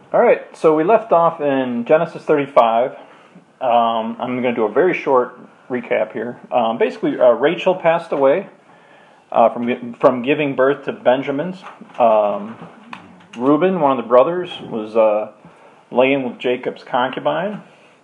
All right, so we left off in Genesis 35. I'm going to do a very short recap here. Basically, Rachel passed away from giving birth to Benjamins. Reuben, one of the brothers, was laying with Jacob's concubine.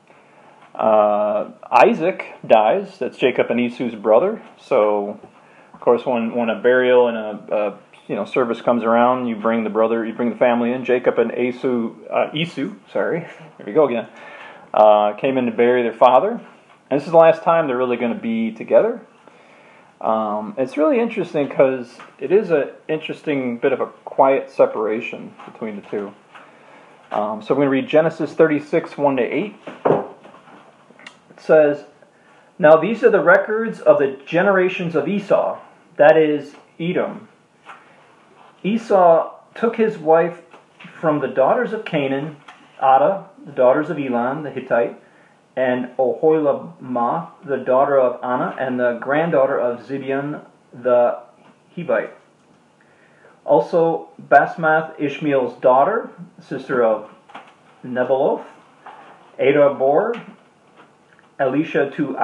Isaac dies. That's Jacob and Esau's brother. So, of course, when a burial and a service comes around, you bring the family in. Jacob and Esau, there we go again, came in to bury their father. And this is the last time they're really going to be together. It's really interesting because it is an interesting bit of a quiet separation between the two. So we're going to read Genesis 36, 1-8. It says, "Now these are the records of the generations of Esau, that is, Edom. Esau took his wife from the daughters of Canaan, Adah, the daughters of Elon the Hittite, and Oholibamah, the daughter of Anah, and the granddaughter of Zibeon the Hivite. Also Basmath, Ishmael's daughter, sister of Nebaioth, Adabor, Elisha to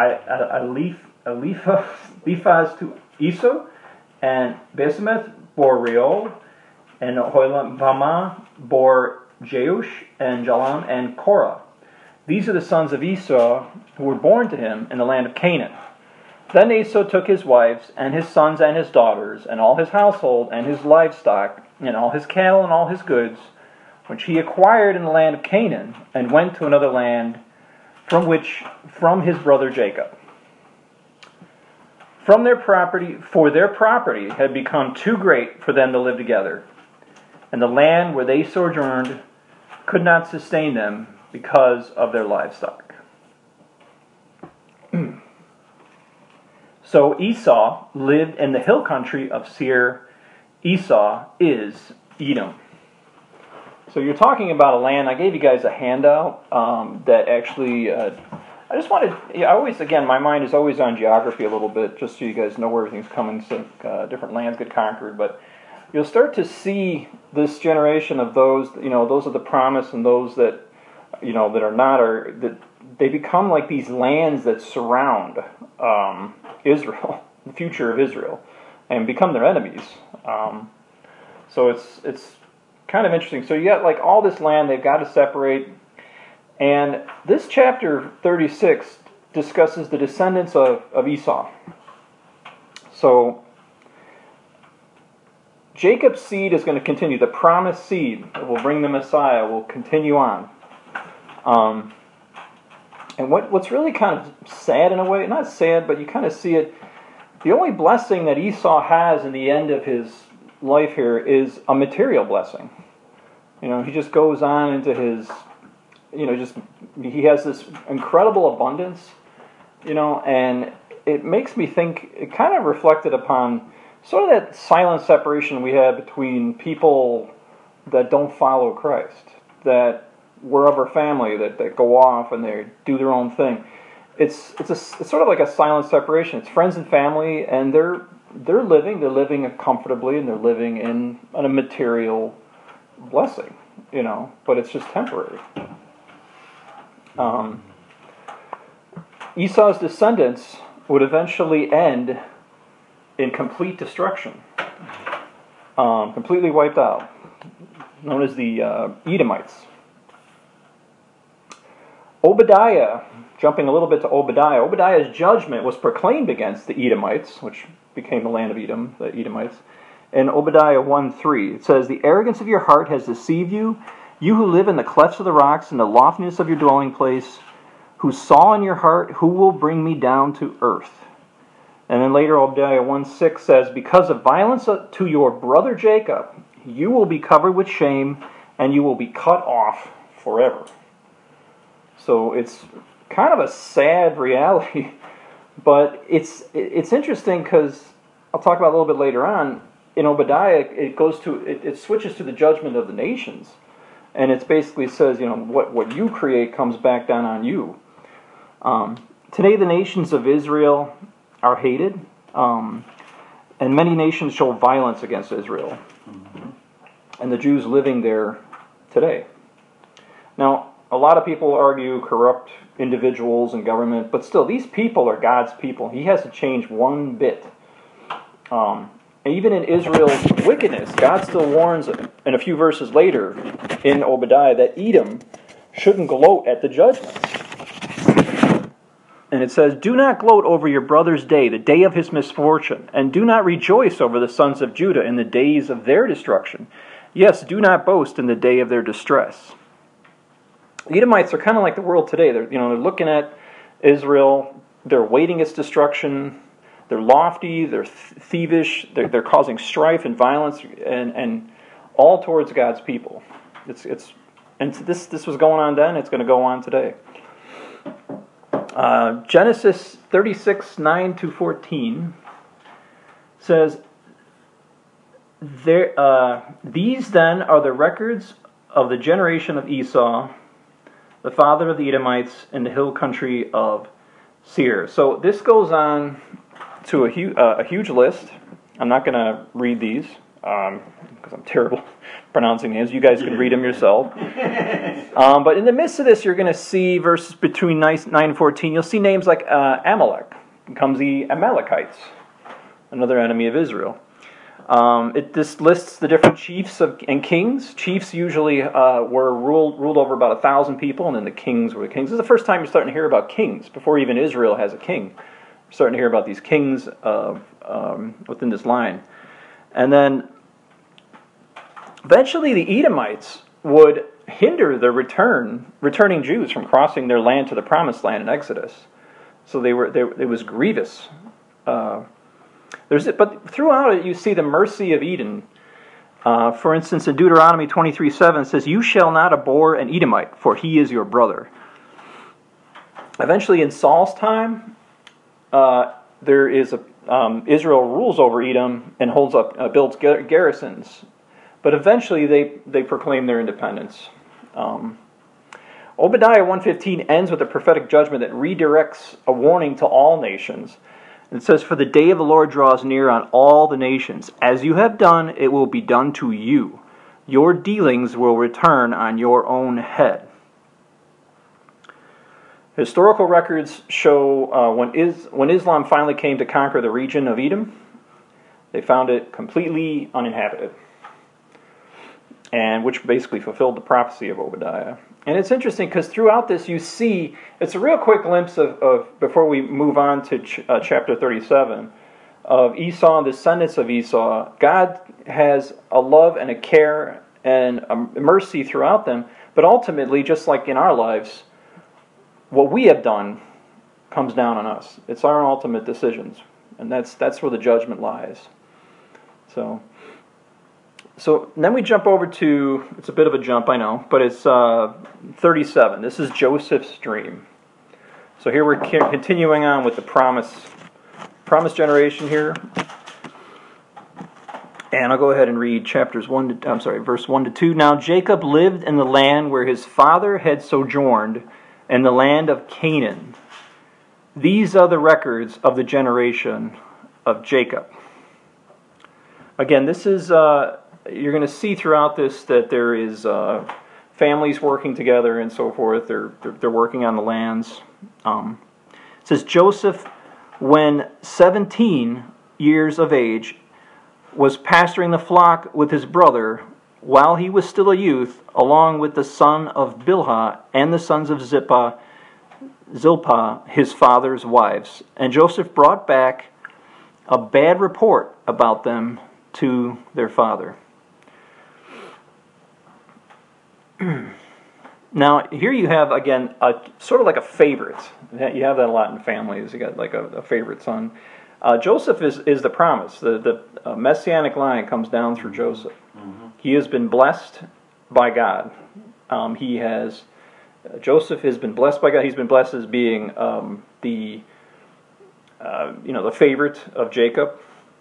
Eliphaz to Esau, and Basemath bore Reuel, and Oholibamah bore Jeush, and Jalam, and Korah. These are the sons of Esau who were born to him in the land of Canaan. Then Esau took his wives, and his sons and his daughters, and all his household, and his livestock, and all his cattle, and all his goods, which he acquired in the land of Canaan, and went to another land from his brother Jacob. For their property had become too great for them to live together, and the land where they sojourned could not sustain them because of their livestock. So Esau lived in the hill country of Seir. Esau is Edom." So you're talking about a land. I gave you guys a handout that actually. My mind is always on geography a little bit, just so you guys know where everything's coming. So different lands get conquered, but you'll start to see this generation of those. Those of the promise, and those that that are not, that they become like these lands that surround Israel, the future of Israel, and become their enemies. So it's kind of interesting. So you got like all this land they've got to separate, and this chapter 36 discusses the descendants of Esau. So Jacob's seed is going to continue. The promised seed that will bring the Messiah will continue on. And what's really kind of sad in a way, not sad, but you kind of see it, the only blessing that Esau has in the end of his life here is a material blessing. He just goes on into his, he has this incredible abundance, and it makes me think, it kind of reflected upon sort of that silent separation we have between people that don't follow Christ, that we're of our family, that go off and they do their own thing. It's sort of like a silent separation. It's friends and family, and they're living comfortably, and they're living in a material blessing, but it's just temporary. Esau's descendants would eventually end in complete destruction, completely wiped out, known as the Edomites. Obadiah, jumping a little bit to Obadiah's judgment was proclaimed against the Edomites, which became the land of Edom, the Edomites, in Obadiah 1:3. It says, "The arrogance of your heart has deceived you, you who live in the clefts of the rocks and the loftiness of your dwelling place, who saw in your heart, who will bring me down to earth." And then later Obadiah 1:6 says, "Because of violence to your brother Jacob, you will be covered with shame, and you will be cut off forever." So it's kind of a sad reality, but it's interesting because I'll talk about it a little bit later on. In Obadiah, it switches to the judgment of the nations, and it basically says, what you create comes back down on you. Today, the nations of Israel are hated, and many nations show violence against Israel, and the Jews living there today. Now, a lot of people argue corrupt individuals and government, but still, these people are God's people. He hasn't changed one bit. Even in Israel's wickedness, God still warns in a few verses later in Obadiah that Edom shouldn't gloat at the judgments. And it says, "Do not gloat over your brother's day, the day of his misfortune, and do not rejoice over the sons of Judah in the days of their destruction. Yes, do not boast in the day of their distress." The Edomites are kind of like the world today. They're looking at Israel, they're waiting its destruction. They're lofty, they're thievish, they're causing strife and violence, and all towards God's people. This was going on then. It's going to go on today. Genesis 36, 9-14 says, "These then are the records of the generation of Esau, the father of the Edomites, in the hill country of Seir." So this goes on to a huge list. I'm not going to read these because I'm terrible pronouncing names. You guys can read them yourself. But in the midst of this, you're going to see verses between 9 and 14. You'll see names like Amalek. Comes the Amalekites, another enemy of Israel. This lists the different chiefs and kings. Chiefs usually were ruled over about 1,000 people, and then the kings were the kings. This is the first time you're starting to hear about kings, before even Israel has a king. You're starting to hear about these kings within this line. And then eventually the Edomites would hinder the returning Jews from crossing their land to the promised land in Exodus. So it was grievous. But throughout it, you see the mercy of Edom. For instance, in Deuteronomy 23:7 it says, "You shall not abhor an Edomite, for he is your brother." Eventually, in Saul's time, Israel rules over Edom and builds garrisons. But eventually, they proclaim their independence. Obadiah 1:15 ends with a prophetic judgment that redirects a warning to all nations. It says, "For the day of the Lord draws near on all the nations. As you have done, it will be done to you. Your dealings will return on your own head." Historical records show when Islam finally came to conquer the region of Edom, they found it completely uninhabited, and which basically fulfilled the prophecy of Obadiah. And it's interesting because throughout this you see, it's a real quick glimpse of before we move on to chapter 37, of Esau and descendants of Esau. God has a love and a care and a mercy throughout them, but ultimately, just like in our lives, what we have done comes down on us. It's our ultimate decisions, and that's where the judgment lies. So then we jump over to, it's a bit of a jump, I know, but it's 37. This is Joseph's dream. So here we're continuing on with the promise generation here. And I'll go ahead and read verse 1 to 2. "Now Jacob lived in the land where his father had sojourned, in the land of Canaan. These are the records of the generation of Jacob." Again, this is, you're going to see throughout this that there is families working together and so forth. They're working on the lands. It says, "Joseph, when 17 years of age, was pasturing the flock with his brother, while he was still a youth, along with the son of Bilhah and the sons of Zilpah, his father's wives. And Joseph brought back a bad report about them to their father." Now, here you have, again, sort of like a favorite. You have that a lot in families. You got like a favorite son. Joseph is the promise. The messianic line comes down through Joseph. Mm-hmm. He has been blessed by God. Joseph has been blessed by God. He's been blessed as being the favorite of Jacob.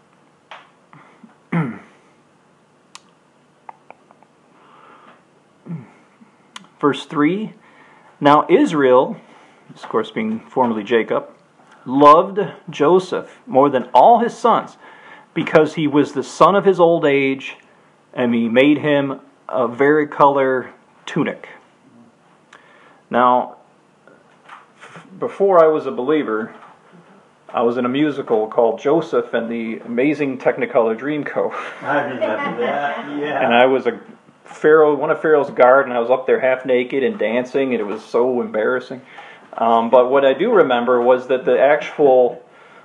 Verse 3, "Now Israel," of course being formerly Jacob, "loved Joseph more than all his sons, because he was the son of his old age, and he made him a varicolored tunic." Now, before I was a believer, I was in a musical called Joseph and the Amazing Technicolor Dreamcoat. I remember that, yeah. And I was one of Pharaoh's guard, and I was up there half naked and dancing, and it was so embarrassing. But what I do remember was that the actual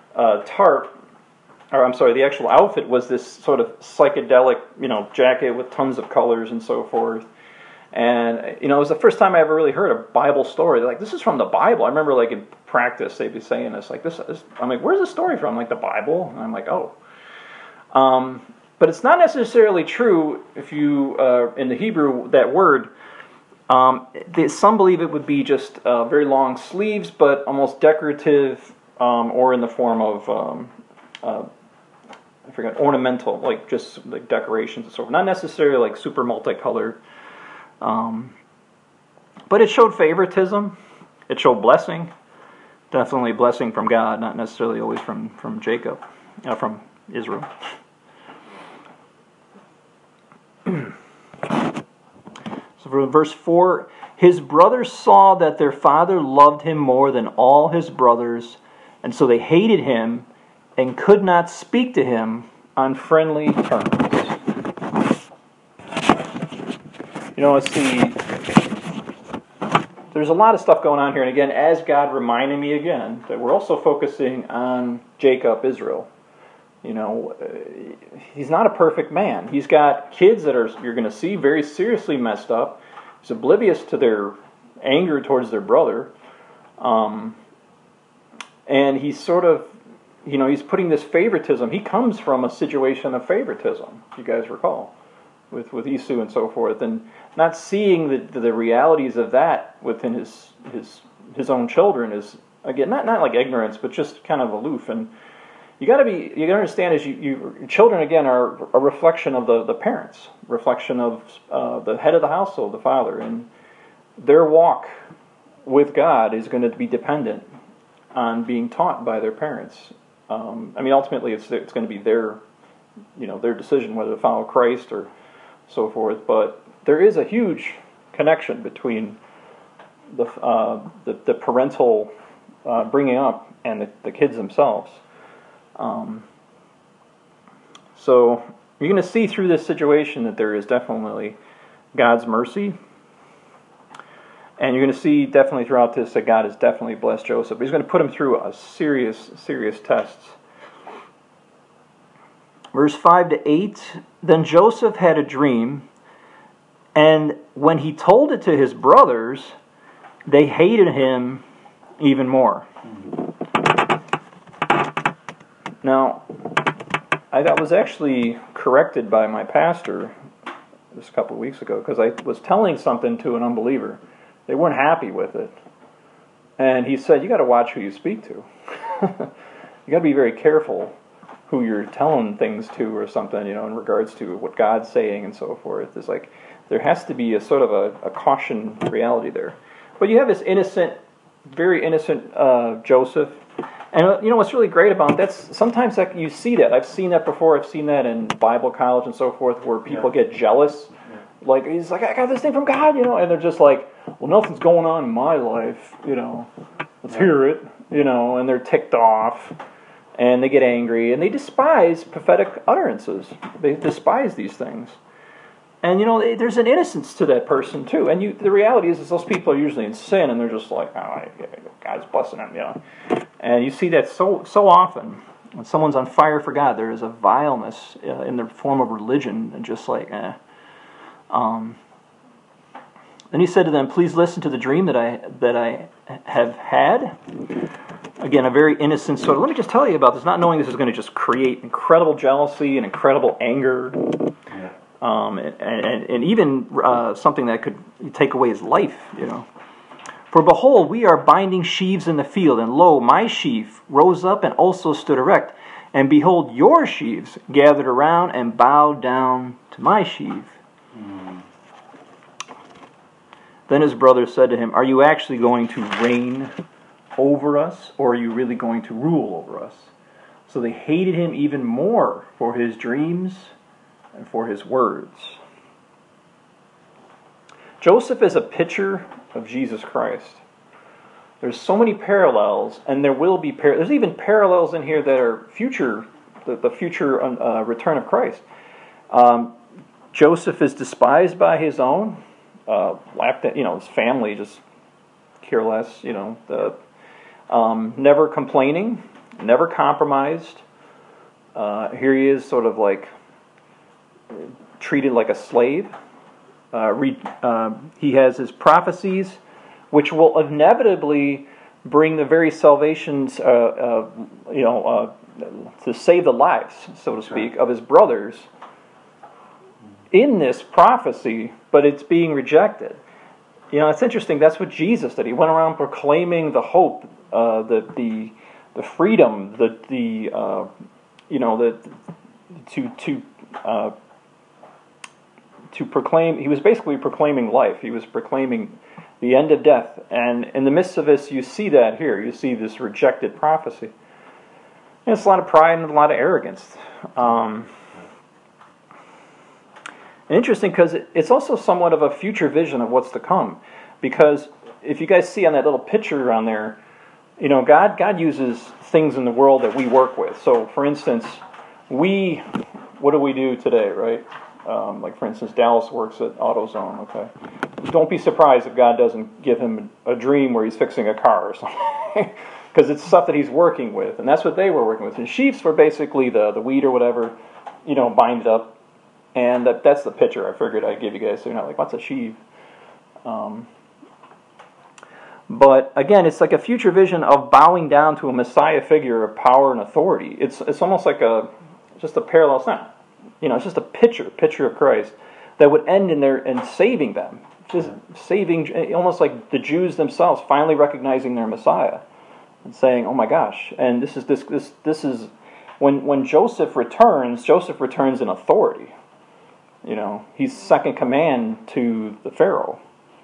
the actual outfit was this sort of psychedelic, jacket with tons of colors and so forth. And, it was the first time I ever really heard a Bible story. They're like, this is from the Bible. I remember, like, in practice, they'd be saying this, like, I'm like, where's the story from? Like, the Bible? And I'm like, oh. But it's not necessarily true if you, in the Hebrew, that word, some believe it would be just very long sleeves, but almost decorative, or in the form of, ornamental, like just like decorations and so forth. Not necessarily like super multicolored. But it showed favoritism. It showed blessing. Definitely blessing from God, not necessarily always from Jacob, from Israel. So for verse 4, his brothers saw that their father loved him more than all his brothers, and so they hated him and could not speak to him on friendly terms. There's a lot of stuff going on here, and again, as God reminded me again, that we're also focusing on Jacob, Israel. He's not a perfect man. He's got kids that you're going to see, very seriously messed up. He's oblivious to their anger towards their brother. And he's sort of, he's putting this favoritism. He comes from a situation of favoritism, if you guys recall, with Esau and so forth. And not seeing the realities of that within his own children is, again, not like ignorance, but just kind of aloof. And you got to understand is your children, again, are a reflection of the parents, reflection of the head of the household, the father, and their walk with God is going to be dependent on being taught by their parents. Ultimately, it's going to be their decision whether to follow Christ or so forth. But there is a huge connection between the parental bringing up and the kids themselves. So you're going to see through this situation that there is definitely God's mercy. And you're going to see definitely throughout this that God has definitely blessed Joseph. He's going to put him through a serious tests. Verse 5 to 8, then Joseph had a dream, and when he told it to his brothers, they hated him even more. Now, I was actually corrected by my pastor just a couple of weeks ago because I was telling something to an unbeliever. They weren't happy with it. And he said, you got to watch who you speak to. You got to be very careful who you're telling things to or something, in regards to what God's saying and so forth. It's like there has to be a sort of a caution reality there. But you have this innocent, very innocent Joseph. And what's really great about that, sometimes you see that. I've seen that before. I've seen that in Bible college and so forth where people get jealous. Yeah. Like, he's like, I got this thing from God, and they're just like, well, nothing's going on in my life, let's hear it, and they're ticked off, and they get angry, and they despise prophetic utterances. They despise these things. And, there's an innocence to that person, too. And the reality is those people are usually in sin, and they're just like, God's blessing them, And you see that so often. When someone's on fire for God, there is a vileness in the form of religion, and just like, Then he said to them, please listen to the dream that I have had. Again, a very innocent sort of, let me just tell you about this, not knowing this is going to just create incredible jealousy and incredible anger. Yeah. And even something that could take away his life, For behold, we are binding sheaves in the field, and lo, my sheaf rose up and also stood erect. And behold, your sheaves gathered around and bowed down to my sheaf. Mm. Then his brother said to him, are you actually going to reign over us, or are you really going to rule over us? So they hated him even more for his dreams and for his words. Joseph is a picture of Jesus Christ. There's so many parallels, and there will be there's even parallels in here that are future, the future return of Christ. Joseph is despised by his own, laughed at, his family just care less, never complaining, never compromised. Here he is, sort of like treated like a slave. He has his prophecies, which will inevitably bring the very salvations, to save the lives, so to speak, of his brothers in this prophecy, but it's being rejected. It's interesting. That's what Jesus did. He went around proclaiming the hope, the freedom, to proclaim. He was basically proclaiming life. He was proclaiming the end of death. And in the midst of this, you see that here. You see this rejected prophecy. And it's a lot of pride and a lot of arrogance. Interesting, because it's also somewhat of a future vision of what's to come. Because if you guys see on that little picture on there, God uses things in the world that we work with. So, for instance, what do we do today, right? Like, for instance, Dallas works at AutoZone, okay? Don't be surprised if God doesn't give him a dream where he's fixing a car or something. Because it's stuff that he's working with, and that's what they were working with. And sheaves were basically the wheat or whatever, bind it up. And that's the picture I figured I'd give you guys, so you're not like, what's a sheaf? But again, it's like a future vision of bowing down to a Messiah figure of power and authority. It's almost like just a parallel. It's not, it's just a picture of Christ that would end in saving them, just saving, almost like the Jews themselves finally recognizing their Messiah and saying, "Oh my gosh!" And this is when Joseph returns in authority. He's second command to the Pharaoh.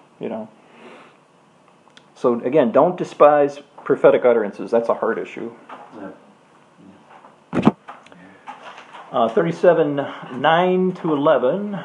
So again, don't despise prophetic utterances. That's a hard issue. 37:9-11.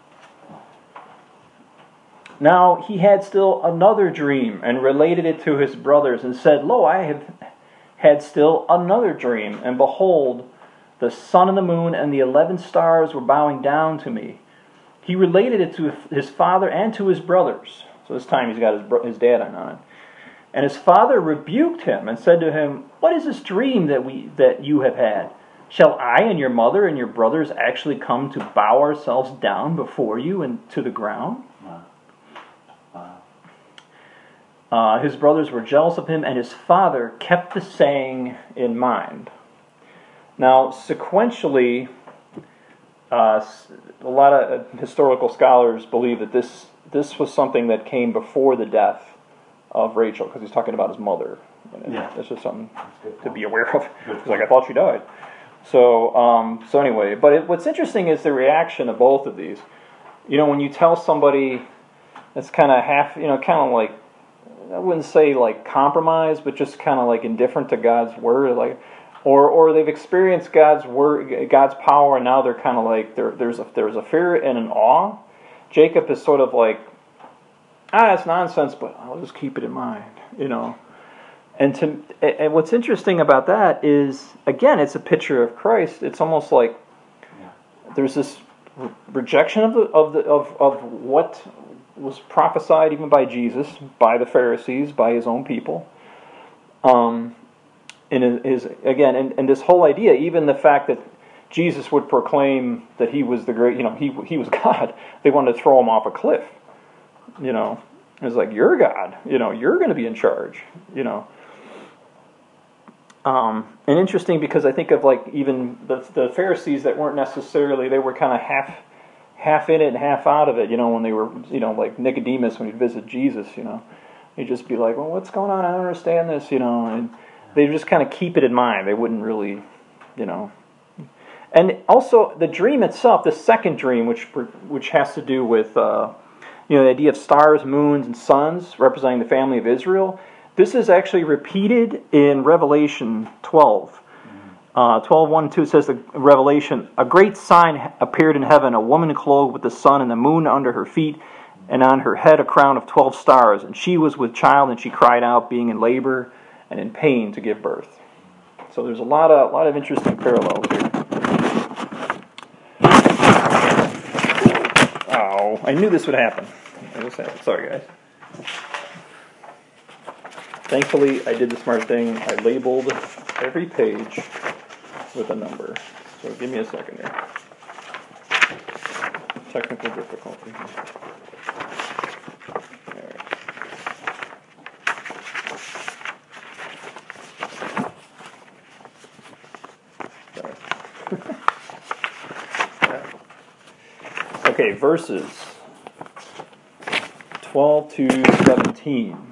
Now he had still another dream, and related it to his brothers, and said, "Lo, I have had still another dream, and behold, the sun and the moon and the 11 stars were bowing down to me." He related it to his father and to his brothers. So this time he's got his dad on it. And his father rebuked him and said to him, "What is this dream that you have had? Shall I and your mother and your brothers actually come to bow ourselves down before you and to the ground?" His brothers were jealous of him, and his father kept the saying in mind. Now, sequentially, a lot of historical scholars believe that this was something that came before the death of Rachel, because he's talking about his mother. And that's just something to be aware of. He's like, I thought she died. So anyway, but what's interesting is the reaction of both of these. When you tell somebody that's kind of kind of like, I wouldn't say like compromise, but just kind of like indifferent to God's word, like. Or they've experienced God's word, God's power, and now they're kind of like there's a fear and an awe. Jacob is sort of like, it's nonsense, but I'll just keep it in mind, And what's interesting about that is, again, it's a picture of Christ. It's almost like there's this rejection of what was prophesied even by Jesus, by the Pharisees, by his own people. And this whole idea, even the fact that Jesus would proclaim that he was the great, he was God. They wanted to throw him off a cliff. It's like, you're God. You're going to be in charge. And interesting, because I think of like even the Pharisees that weren't necessarily, they were kind of half in it and half out of it. When they were, like Nicodemus when he'd visit Jesus. He'd just be like, well, what's going on? I don't understand this. And they just kind of keep it in mind. They wouldn't really, And also the dream itself, the second dream, which has to do with, the idea of stars, moons, and suns representing the family of Israel. This is actually repeated in Revelation 12. 12:1-2 says the Revelation, "A great sign appeared in heaven, a woman clothed with the sun and the moon under her feet, and on her head a crown of 12 stars. And she was with child, and she cried out, being in labor and in pain to give birth. So there's a lot of interesting parallels here. Oh, I knew this would happen. Sorry, guys. Thankfully, I did the smart thing. I labeled every page with a number. So give me a second here. Technical difficulty. Okay, verses 12 to 17.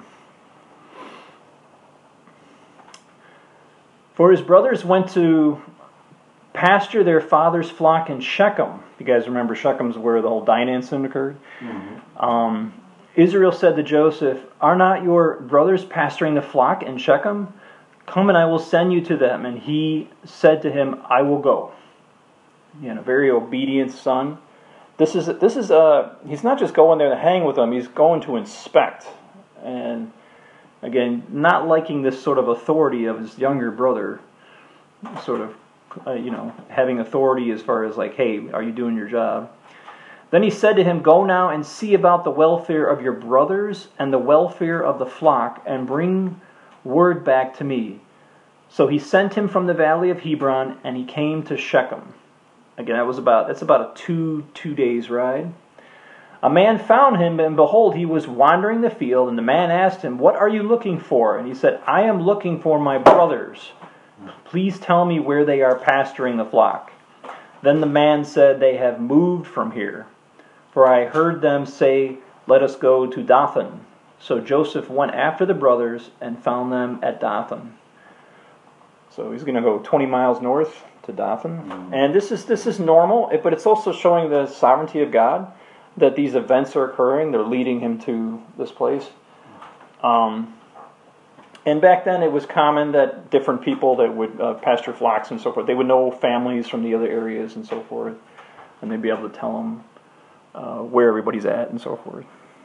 For his brothers went to pasture their father's flock in Shechem. You guys remember Shechem's where the whole Dinah incident occurred? Mm-hmm. Israel said to Joseph, "Are not your brothers pasturing the flock in Shechem? Come and I will send you to them." And he said to him, "I will go." A very obedient son. This is he's not just going there to hang with them, he's going to inspect. And again, not liking this sort of authority of his younger brother, sort of, having authority as far as like, hey, are you doing your job? Then he said to him, "Go now and see about the welfare of your brothers and the welfare of the flock, and bring word back to me." So he sent him from the valley of Hebron, and he came to Shechem. Again, that's about a two days ride. A man found him, and behold, he was wandering the field, and the man asked him, "What are you looking for?" And he said, "I am looking for my brothers. Please tell me where they are pasturing the flock." Then the man said, "They have moved from here, for I heard them say, 'Let us go to Dothan.'" So Joseph went after the brothers and found them at Dothan. So he's going to go 20 miles north to Dothan. Mm-hmm. And this is normal, but it's also showing the sovereignty of God, that these events are occurring. They're leading him to this place. And back then it was common that different people that would pasture flocks and so forth, they would know families from the other areas and so forth, and they'd be able to tell them where everybody's at and so forth.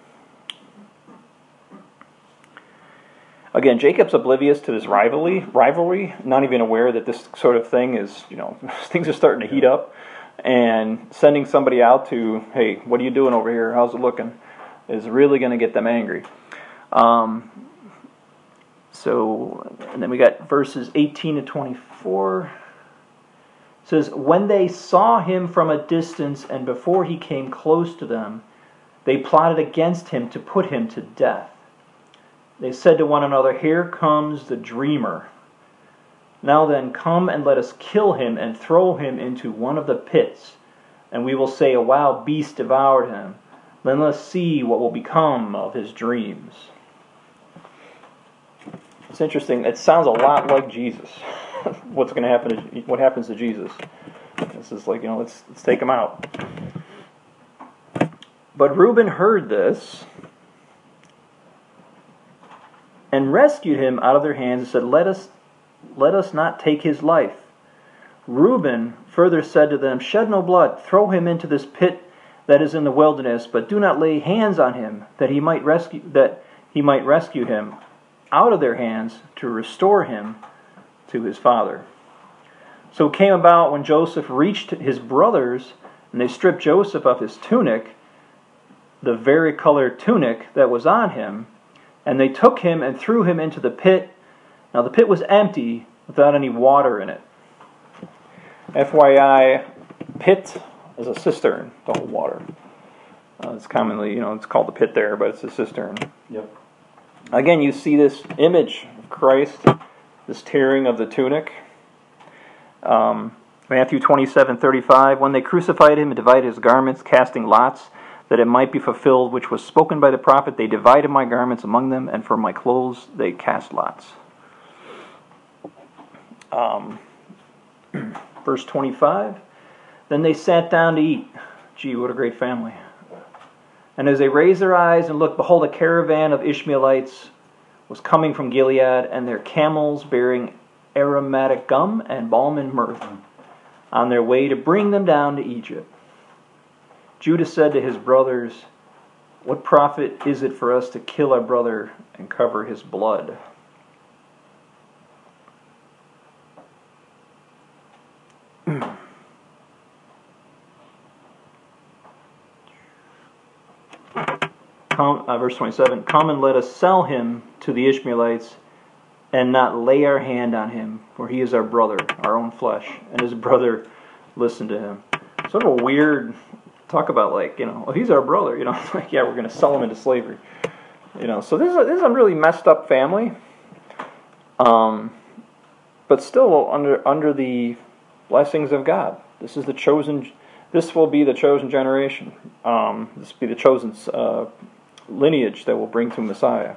Again, Jacob's oblivious to this rivalry, not even aware that this sort of thing is, things are starting to heat up, and sending somebody out to, "Hey, what are you doing over here? How's it looking?" is really going to get them angry. And then we got verses 18 to 24. It says, "When they saw him from a distance, and before he came close to them, they plotted against him to put him to death. They said to one another, 'Here comes the dreamer. Now then, come and let us kill him and throw him into one of the pits, and we will say, a wild beast devoured him. Then let's see what will become of his dreams.'" It's interesting. It sounds a lot like Jesus. What's going to happen? What happens to Jesus? This is like, let's take him out. But Reuben heard this and rescued him out of their hands and said, let us not take his life. Reuben further said to them, "Shed no blood, throw him into this pit that is in the wilderness, but do not lay hands on him, that he might rescue him out of their hands to restore him to his father." So it came about when Joseph reached his brothers, and they stripped Joseph of his tunic, the varicolored tunic that was on him, and they took him and threw him into the pit. Now the pit was empty, without any water in it. FYI, pit is a cistern to hold water. It's commonly, it's called the pit there, but it's a cistern. Yep. Again, you see this image of Christ, this tearing of the tunic. Matthew 27:35, "When they crucified him and divided his garments, casting lots, that it might be fulfilled, which was spoken by the prophet, they divided my garments among them, and for my clothes they cast lots." Verse 25, "Then they sat down to eat." Gee, what a great family. "And as they raised their eyes and looked, behold, a caravan of Ishmaelites was coming from Gilead, and their camels bearing aromatic gum and balm and myrrh, on their way to bring them down to Egypt. Judah said to his brothers, What profit is it for us to kill our brother and cover his blood? Verse 27, come and let us sell him to the Ishmaelites and not lay our hand on him, for he is our brother, our own flesh, and his brother listened to him. Sort of a weird, talk about like, oh, he's our brother, it's like, yeah, we're going to sell him into slavery. So this is a really messed up family, but still under the blessings of God. This will be the chosen generation. This will be the chosen lineage that will bring to Messiah.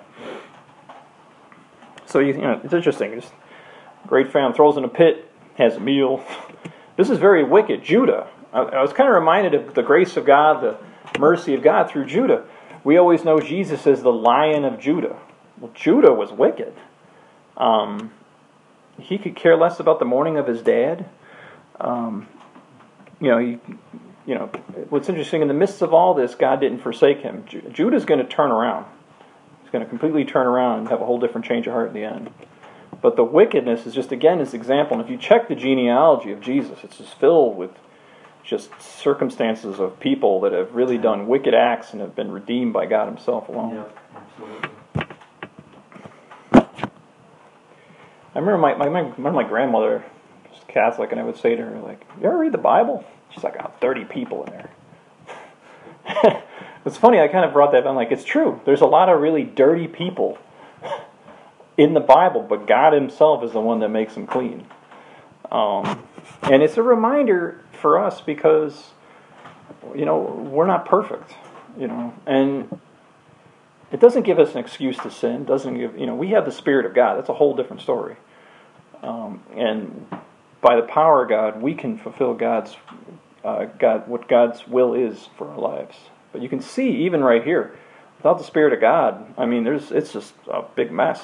So it's interesting. Just great family, throws in a pit, has a meal. This is very wicked. Judah. I was kind of reminded of the grace of God, the mercy of God through Judah. We always know Jesus as the Lion of Judah. Well, Judah was wicked. He could care less about the mourning of his dad. What's interesting, in the midst of all this, God didn't forsake him. Judah's going to turn around. He's going to completely turn around and have a whole different change of heart in the end. But the wickedness is just, again, this example. And if you check the genealogy of Jesus, it's just filled with just circumstances of people that have really done wicked acts and have been redeemed by God himself alone. Yeah, absolutely. I remember my grandmother was Catholic, and I would say to her, like, you ever read the Bible? She's like, 30 people in there. It's funny, I kind of brought that up. I'm like, it's true. There's a lot of really dirty people in the Bible, but God himself is the one that makes them clean. And it's a reminder for us because, we're not perfect, and it doesn't give us an excuse to sin. It doesn't give, we have the Spirit of God. That's a whole different story. And by the power of God, we can fulfill what God's will is for our lives. But you can see, even right here, without the Spirit of God, it's just a big mess,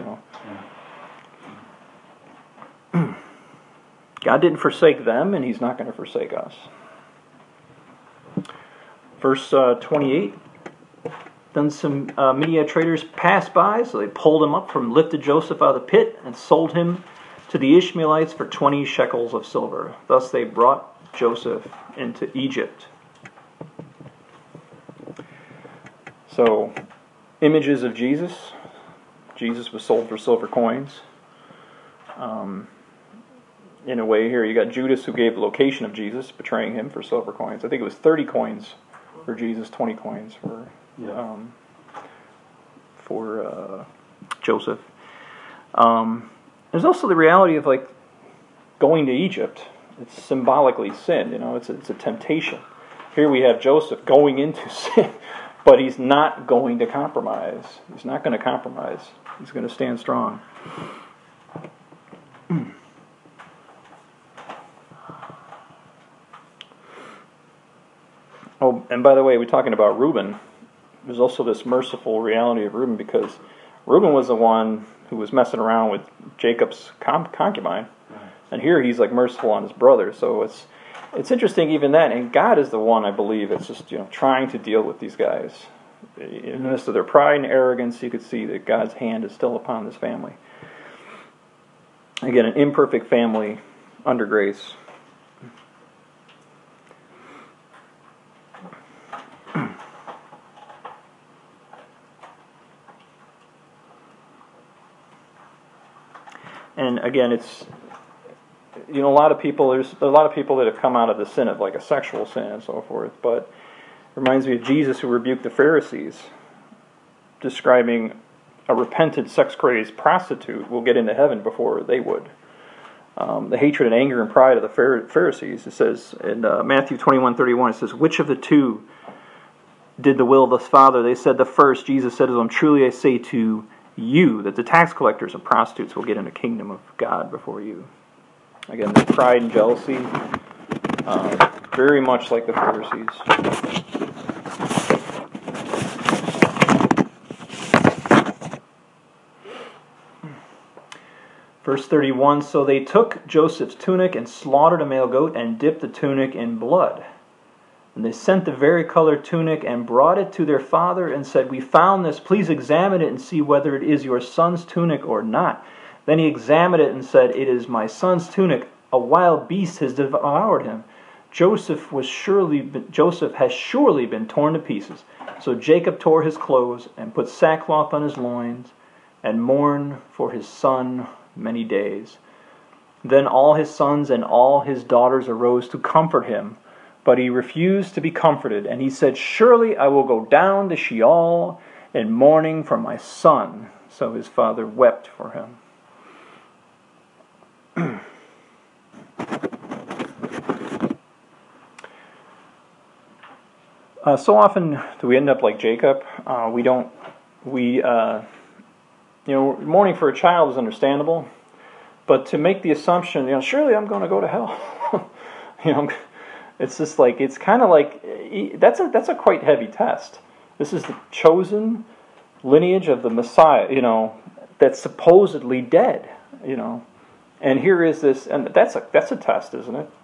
God didn't forsake them, and he's not going to forsake us. Verse 28, then some Midian traders passed by, so they pulled him up, lifted Joseph out of the pit, and sold him to the Ishmaelites for 20 shekels of silver. Thus they brought Joseph into Egypt. So, images of Jesus. Jesus was sold for silver coins. In a way here, you got Judas, who gave the location of Jesus, betraying him for silver coins. I think it was 30 coins for Jesus, 20 coins for Joseph. There's also the reality of going to Egypt. It's symbolically sin. It's a temptation. Here we have Joseph going into sin, but he's not going to compromise. He's not going to compromise. He's going to stand strong. Oh, and by the way, we're talking about Reuben. There's also this merciful reality of Reuben, because Reuben was the one who was messing around with Jacob's concubine, and here he's merciful on his brother. So it's interesting, even that. And God is the one, I believe, that's just trying to deal with these guys in the midst of their pride and arrogance. You could see that God's hand is still upon this family. Again, an imperfect family under grace. And again, it's there's a lot of people that have come out of the sin of a sexual sin and so forth. But it reminds me of Jesus, who rebuked the Pharisees, describing a repentant, sex-crazed prostitute will get into heaven before they would. The hatred and anger and pride of the Pharisees. It says in Matthew 21:31, it says, "Which of the two did the will of the Father?" They said, "The first." Jesus said to them, "Truly I say to you that the tax collectors and prostitutes will get in the kingdom of God before you." Again, the pride and jealousy, very much like the Pharisees. Verse 31, so they took Joseph's tunic and slaughtered a male goat and dipped the tunic in blood. And they sent the varicolored tunic and brought it to their father and said, "We found this. Please examine it and see whether it is your son's tunic or not." Then he examined it and said, "It is my son's tunic. A wild beast has devoured him. Joseph has surely been torn to pieces." So Jacob tore his clothes and put sackcloth on his loins and mourned for his son many days. Then all his sons and all his daughters arose to comfort him, but he refused to be comforted, and he said, "Surely I will go down to Sheol in mourning for my son." So his father wept for him. So often do we end up like Jacob. Mourning for a child is understandable, but to make the assumption, surely I'm going to go to hell. It's just like, it's kind of like, that's a quite heavy test. This is the chosen lineage of the Messiah, that's supposedly dead, And here is this, and that's a test, isn't it?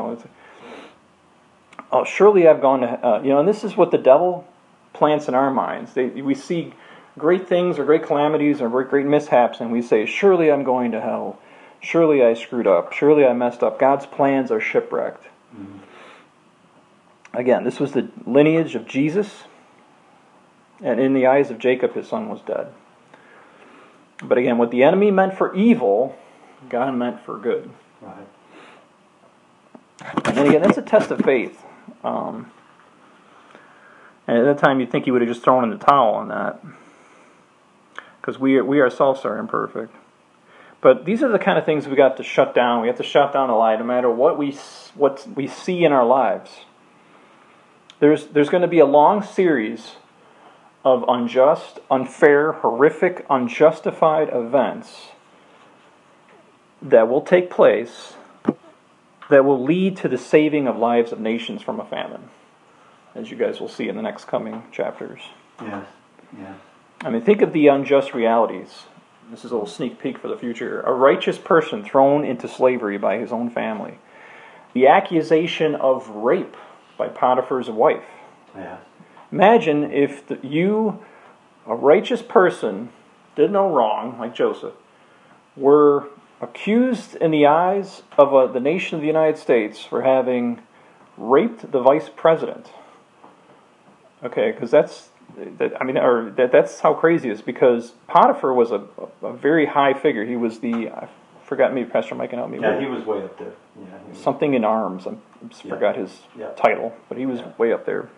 Surely I've gone to, and this is what the devil plants in our minds. We see great things or great calamities or great mishaps, and we say, surely I'm going to hell. Surely I screwed up. Surely I messed up. God's plans are shipwrecked. Mm-hmm. Again, this was the lineage of Jesus, and in the eyes of Jacob, his son was dead. But again, what the enemy meant for evil, God meant for good. Right. And then again, that's a test of faith. And at that time, you'd think he would have just thrown in the towel on that, because we ourselves are imperfect. But these are the kind of things we got to shut down. We have to shut down a lie, no matter what we see in our lives. There's going to be a long series of unjust, unfair, horrific, unjustified events that will take place that will lead to the saving of lives of nations from a famine, as you guys will see in the next coming chapters. Yes. Think of the unjust realities. This is a little sneak peek for the future. A righteous person thrown into slavery by his own family. The accusation of rape by Potiphar's wife. Yes. Imagine if you, a righteous person, did no wrong, like Joseph, were accused in the eyes of the nation of the United States for having raped the vice president. Okay, because that's how crazy it is, because Potiphar was a very high figure. He was I forgot, maybe Pastor Mike can help me. Yeah, he was way up there. Yeah, something in arms. I forgot his title, but he was way up there.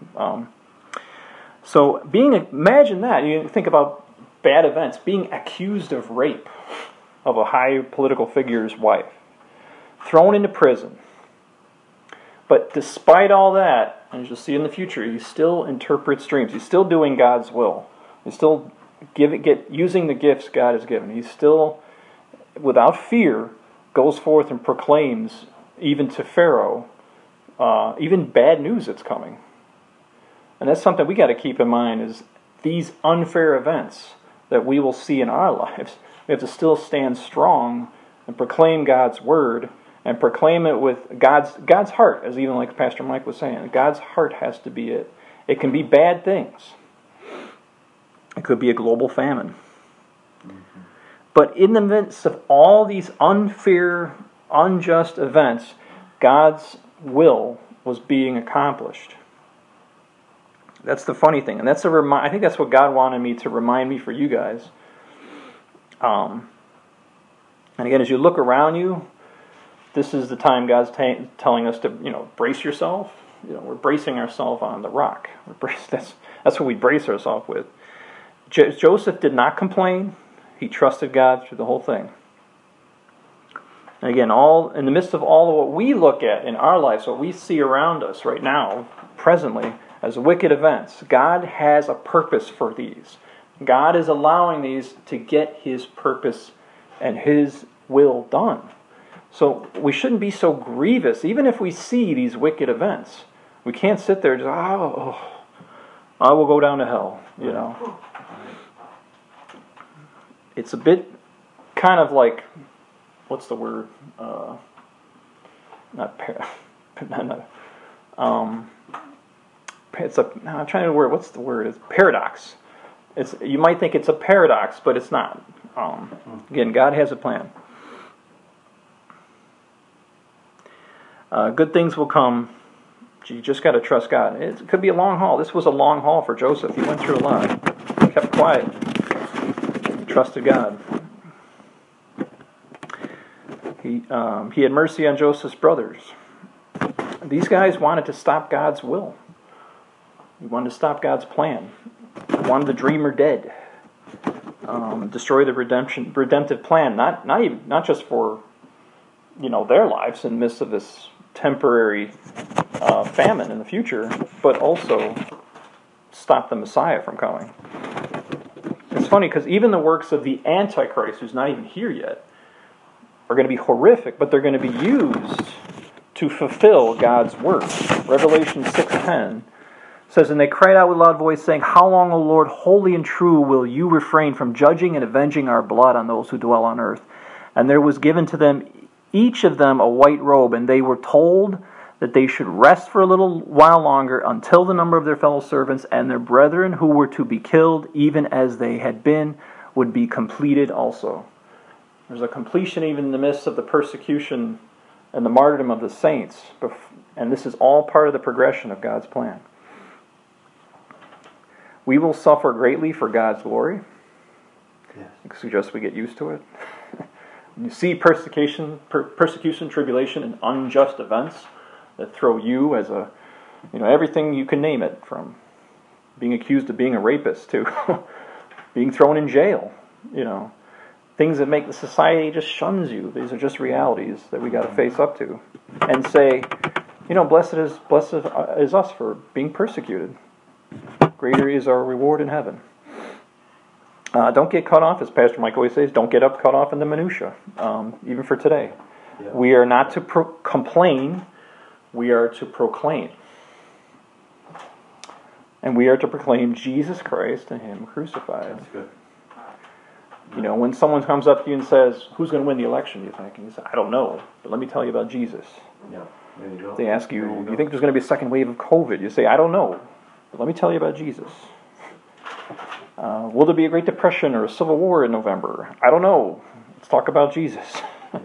So imagine that. You think about bad events, being accused of rape of a high political figure's wife, thrown into prison. But despite all that, as you'll see in the future, he still interprets dreams. He's still doing God's will. He's still using the gifts God has given. He's still, without fear, goes forth and proclaims, even to Pharaoh, even bad news that's coming. And that's something we got to keep in mind, is these unfair events that we will see in our lives. We have to still stand strong and proclaim God's word, and proclaim it with God's heart, as even like Pastor Mike was saying. God's heart has to be it. It can be bad things. It could be a global famine. Mm-hmm. But in the midst of all these unfair, unjust events, God's will was being accomplished. That's the funny thing. And that's I think that's what God wanted me to remind me for you guys. And again, as you look around you, this is the time God's telling us to, brace yourself. We're bracing ourselves on the rock. That's what we brace ourselves with. Joseph did not complain. He trusted God through the whole thing. And again, all in the midst of all of what we look at in our lives, what we see around us right now, presently, as wicked events, God has a purpose for these. God is allowing these to get His purpose and His will done. So we shouldn't be so grievous, even if we see these wicked events. We can't sit there and just, I will go down to hell, It's a bit kind of like, what's the word? I'm trying to word, what's the word? It's paradox. You might think it's a paradox, but it's not. Again, God has a plan. Good things will come. You just got to trust God. It could be a long haul. This was a long haul for Joseph. He went through a lot. He kept quiet. He trusted God. He had mercy on Joseph's brothers. These guys wanted to stop God's will. He wanted to stop God's plan. He wanted the dreamer dead. Destroy the redemptive plan. Not just for their lives in the midst of this temporary famine in the future, but also stop the Messiah from coming. It's funny because even the works of the Antichrist, who's not even here yet, are going to be horrific, but they're going to be used to fulfill God's word. Revelation 6:10 says, "And they cried out with a loud voice, saying, How long, O Lord, holy and true, will you refrain from judging and avenging our blood on those who dwell on earth? And there was given to them, each of them, a white robe, and they were told that they should rest for a little while longer until the number of their fellow servants and their brethren who were to be killed, even as they had been, would be completed also." There's a completion even in the midst of the persecution and the martyrdom of the saints. And this is all part of the progression of God's plan. We will suffer greatly for God's glory. Yes. I suggest we get used to it. You see persecution, tribulation, and unjust events that throw you as everything you can name it, from being accused of being a rapist to being thrown in jail. Things that make the society just shuns you. These are just realities that we got to face up to, and say, blessed is us for being persecuted. Greater is our reward in heaven. Don't get caught off, as Pastor Mike always says. Don't get caught off in the minutia, even for today. Yeah. We are not to complain. We are to proclaim. And we are to proclaim Jesus Christ and Him crucified. That's good. When someone comes up to you and says, "Who's going to win the election, do you think?" And you say, "I don't know, but let me tell you about Jesus." Yeah. There you go. They ask you, "Do you think there's going to be a second wave of COVID?" You say, "I don't know, but let me tell you about Jesus." Will there be a Great Depression or a Civil War in November? I don't know. Let's talk about Jesus.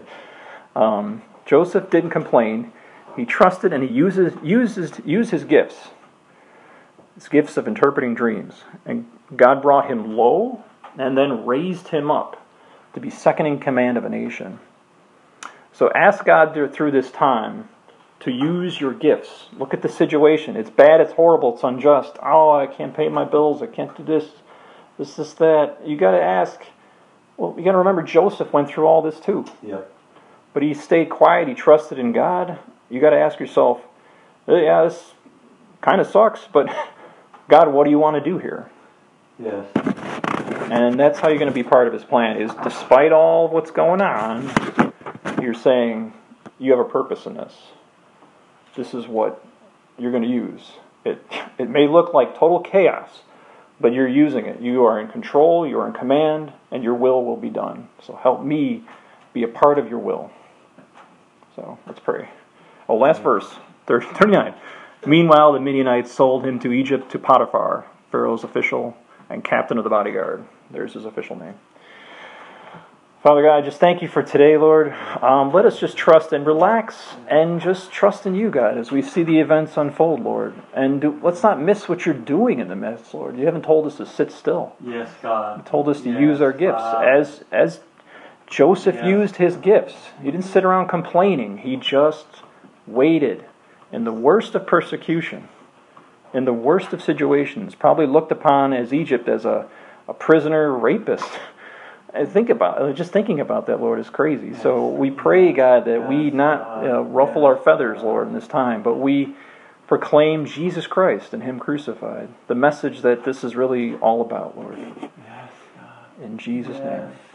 Joseph didn't complain. He trusted, and he used his gifts. His gifts of interpreting dreams. And God brought him low and then raised him up to be second in command of a nation. So ask God through this time to use your gifts. Look at the situation. It's bad, it's horrible, it's unjust. Oh, I can't pay my bills, I can't do this, that. You got to ask, you got to remember Joseph went through all this too. Yep. But he stayed quiet, he trusted in God. You got to ask yourself, yeah, this kind of sucks, but God, what do you want to do here? Yes. And that's how you're going to be part of His plan, is despite all what's going on, you're saying, you have a purpose in this. This is what you're going to use. It may look like total chaos, but you're using it. You are in control, you are in command, and your will be done. So help me be a part of your will. So let's pray. Oh, last verse, 39. Meanwhile, the Midianites sold him to Egypt, to Potiphar, Pharaoh's official and captain of the bodyguard. There's his official name. Father God, just thank you for today, Lord. Let us just trust and relax and just trust in you, God, as we see the events unfold, Lord. And let's not miss what you're doing in the midst, Lord. You haven't told us to sit still. Yes, God. You told us to use our gifts as Joseph used his gifts. He didn't sit around complaining. He just waited in the worst of persecution, in the worst of situations, probably looked upon as Egypt as a prisoner rapist. And just thinking about that, Lord, is crazy. Yes. So we pray, God, that we not ruffle our feathers, Lord, in this time, but we proclaim Jesus Christ and Him crucified, the message that this is really all about, Lord. Yes, God. In Jesus' name.